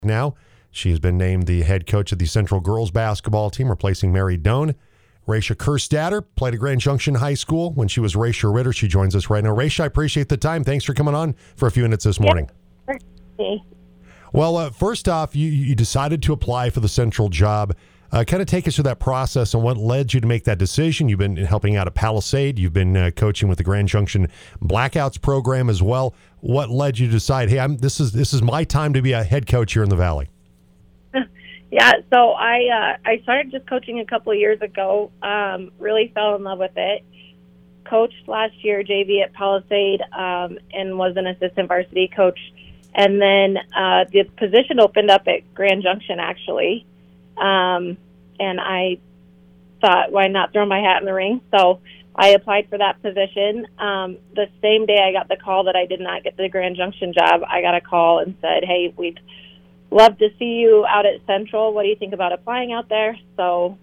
now. She has been named the head coach of the Central girls basketball team, replacing Mary Doan. Raisha Kerstatter played at Grand Junction High School when she was Raisha Ritter. She joins us right now. Raisha, I appreciate the time. Thanks for coming on for a few minutes this morning. Okay. Well, first off, you decided to apply for the Central job. Kind of take us through that process and what led you to make that decision. You've been helping out at Palisade. You've been coaching with the Grand Junction Blackouts program as well. What led you to decide, hey, this is my time to be a head coach here in the Valley? Yeah, so I started just coaching a couple of years ago. Really fell in love with it. Coached last year JV at Palisade and was an assistant varsity coach. And then the position opened up at Grand Junction, actually. And I thought, why not throw my hat in the ring? So I applied for that position. The same day I got the call that I did not get the Grand Junction job, I got a call and said, hey, we'd love to see you out at Central. What do you think about applying out there? So,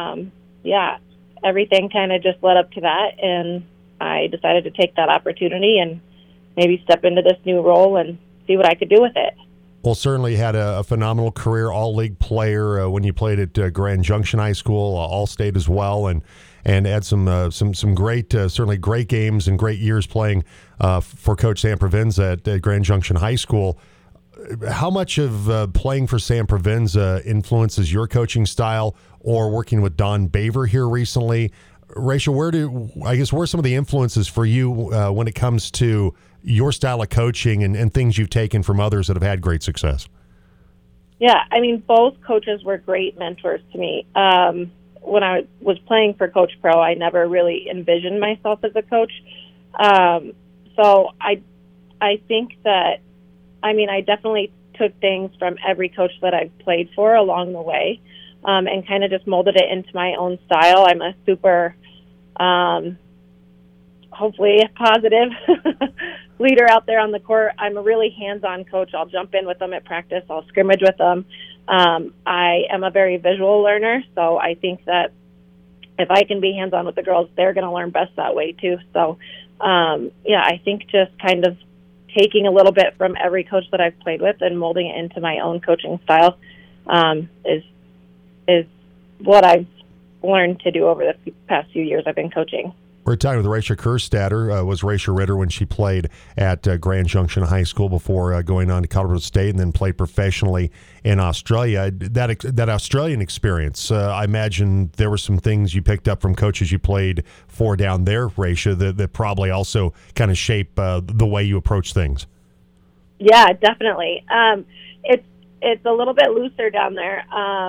everything kind of just led up to that, and I decided to take that opportunity and maybe step into this new role and see what I could do with it. Well, certainly had a phenomenal career, all-league player when you played at Grand Junction High School, All-State as well, and had some great, certainly great games and great years playing for Coach Sam Provenza at Grand Junction High School. How much of playing for Sam Provenza influences your coaching style, or working with Don Baver here recently? Raisha, where are some of the influences for you when it comes to your style of coaching and things you've taken from others that have had great success? Yeah, I mean, both coaches were great mentors to me. When I was playing for Coach Pro, I never really envisioned myself as a coach. So I think that, I definitely took things from every coach that I've played for along the way, and kind of just molded it into my own style. I'm a super, hopefully positive leader out there on the court. I'm a really hands-on coach. I'll jump in with them at practice. I'll scrimmage with them. I am a very visual learner, so I think that if I can be hands-on with the girls, they're going to learn best that way too. So, I think just kind of taking a little bit from every coach that I've played with and molding it into my own coaching style is what I've learned to do over the past few years I've been coaching. We're talking with Raisha Kerstatter. Was Raisha Ritter when she played at Grand Junction High School before going on to Colorado State, and then played professionally in Australia. That Australian experience, I imagine there were some things you picked up from coaches you played for down there, Raisha, that probably also kind of shape the way you approach things. Yeah, definitely. It's a little bit looser down there.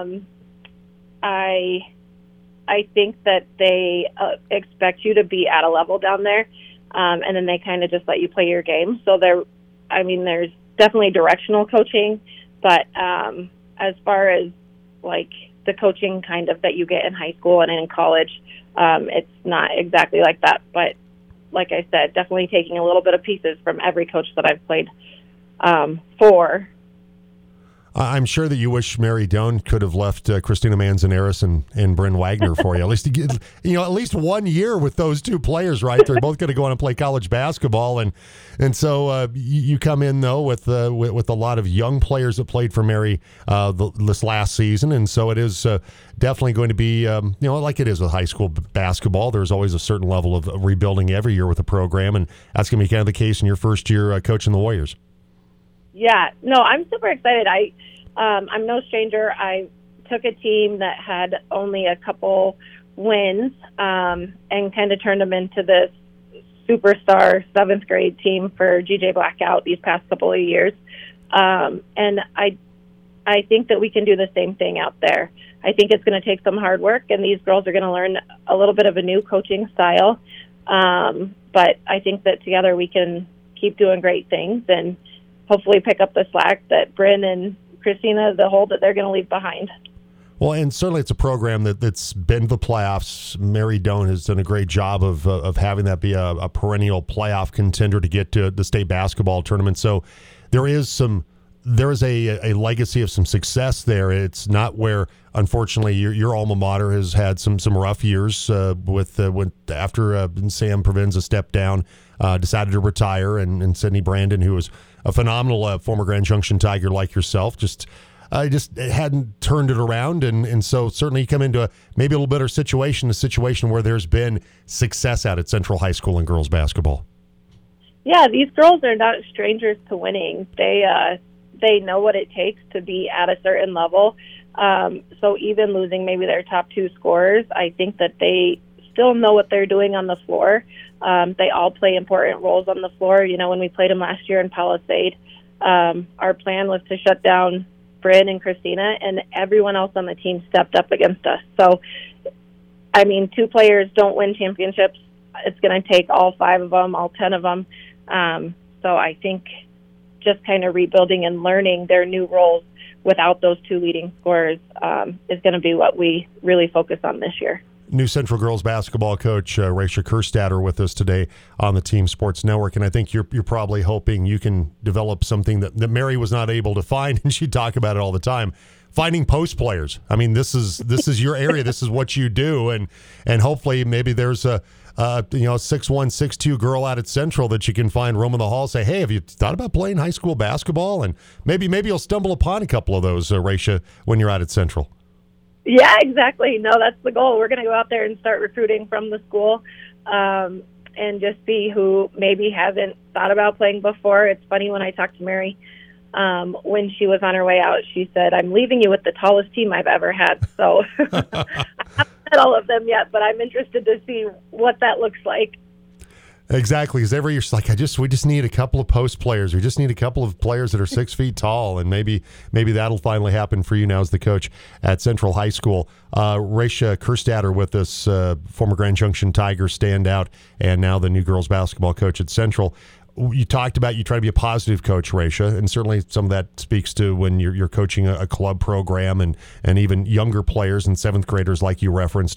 I think that they expect you to be at a level down there, and then they kind of just let you play your game. So there's definitely directional coaching, but as far as like the coaching kind of that you get in high school and in college, it's not exactly like that. But like I said, definitely taking a little bit of pieces from every coach that I've played for. I'm sure that you wish Mary Doan could have left Christina Manzanares and Bryn Wagner for you. At least at least 1 year with those two players, right? They're both going to go on and play college basketball, and so you come in though with a lot of young players that played for Mary this last season, and so it is definitely going to be like it is with high school basketball. There's always a certain level of rebuilding every year with the program, and that's going to be kind of the case in your first year coaching the Warriors. Yeah, no, I'm super excited. I'm no stranger. I took a team that had only a couple wins and kind of turned them into this superstar 7th grade team for GJ Blackout these past couple of years. And I think that we can do the same thing out there. I think it's going to take some hard work, and these girls are going to learn a little bit of a new coaching style. But I think that together we can keep doing great things and hopefully pick up the slack that Bryn and Christina, the hole that they're going to leave behind. Well, and certainly it's a program that's been to the playoffs. Mary Doan has done a great job of having that be a perennial playoff contender to get to the state basketball tournament. So there is a legacy of some success there. It's not where, unfortunately, your alma mater has had some rough years after Sam Provenza stepped down decided to retire, and Sydney Brandon, who was a phenomenal former Grand Junction Tiger like yourself, just hadn't turned it around, and so certainly you come into maybe a little better situation, a situation where there's been success out at Central High School in girls basketball. Yeah, these girls are not strangers to winning. They know what it takes to be at a certain level. So even losing maybe their top two scorers, I think that they still know what they're doing on the floor. They all play important roles on the floor. You know, when we played them last year in Palisade, our plan was to shut down Bryn and Christina, and everyone else on the team stepped up against us. So, I mean, two players don't win championships. It's going to take all 5 of them, all 10 of them. So I think just kind of rebuilding and learning their new roles without those 2 leading scorers is going to be what we really focus on this year. New Central girls basketball coach Raisha Kerstatter with us today on the Team Sports Network, and I think you're probably hoping you can develop something that Mary was not able to find, and she'd talk about it all the time. Finding post players. I mean, this is your area. This is what you do, and hopefully maybe there's a 6'1", 6'2" girl out at Central that you can find roaming the hall. Say, hey, have you thought about playing high school basketball? And maybe you'll stumble upon a couple of those, Raisha, when you're out at Central. Yeah, exactly. No, that's the goal. We're going to go out there and start recruiting from the school and just see who maybe hasn't thought about playing before. It's funny, when I talked to Mary, when she was on her way out, she said, I'm leaving you with the tallest team I've ever had. So I haven't met all of them yet, but I'm interested to see what that looks like. Exactly, because every year it's like we just need a couple of post players. We just need a couple of players that are 6 feet tall, and maybe that'll finally happen for you now as the coach at Central High School. Raisha Kerstatter with us, former Grand Junction Tiger standout, and now the new girls basketball coach at Central. You talked about you try to be a positive coach, Raisha, and certainly some of that speaks to when you're coaching a club program and even younger players and 7th graders like you referenced.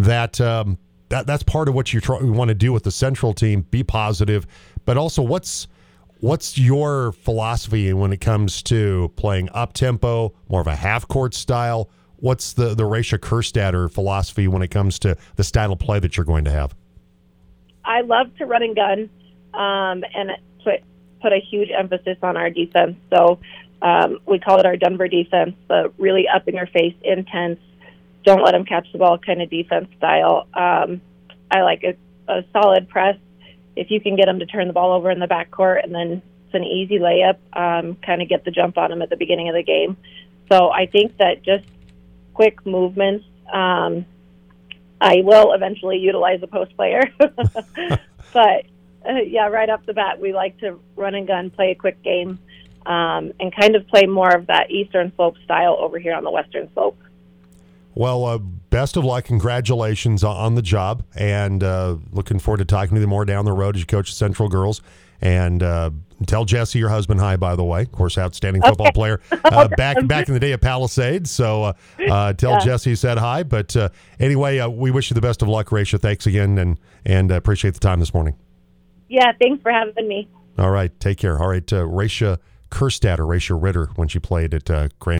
That's part of what you want to do with the Central team. Be positive, but also what's your philosophy when it comes to playing up tempo, more of a half court style? What's the Raisha Kerstatter philosophy when it comes to the style of play that you're going to have? I love to run and gun, and put a huge emphasis on our defense. So we call it our Denver defense, but really up in your face, intense, don't let them catch the ball kind of defense style. I like a solid press. If you can get them to turn the ball over in the backcourt, and then it's an easy layup, kind of get the jump on them at the beginning of the game. So I think that just quick movements. I will eventually utilize a post player. But, yeah, right off the bat, we like to run and gun, play a quick game, and kind of play more of that Eastern Slope style over here on the Western Slope. Well, best of luck. Congratulations on the job, and looking forward to talking to you more down the road as you coach Central Girls. And tell Jesse your husband hi, by the way. Of course, outstanding football player back in the day at Palisades. So tell Jesse you said hi. But anyway, we wish you the best of luck, Raisha. Thanks again, and appreciate the time this morning. Yeah, thanks for having me. All right, take care. All right, Raisha Kerstatter, Raisha Ritter, when she played at Grand